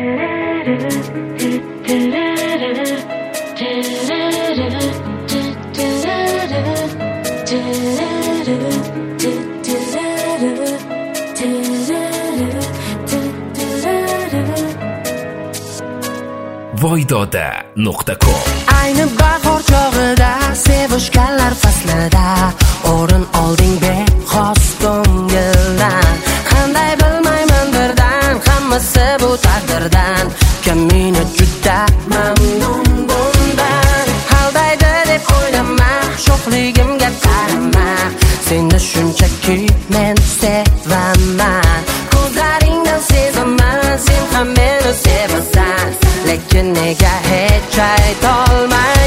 voydoda.com. Ayni bahor chog'ida, sevishganlar faslida o'rin olding bexos ko'ngildan. Qanday bilmayman birdan, hammasi bu taqdirdan. Kamina juda mamnun bundan. Aldaydi deb o'ylama, sho'xligimga qarama. Seni shunchaki men sevaman. Ko'zlaringdan sezaman, sen ham meni sevasan. Lekin nega hech aytolmaysan?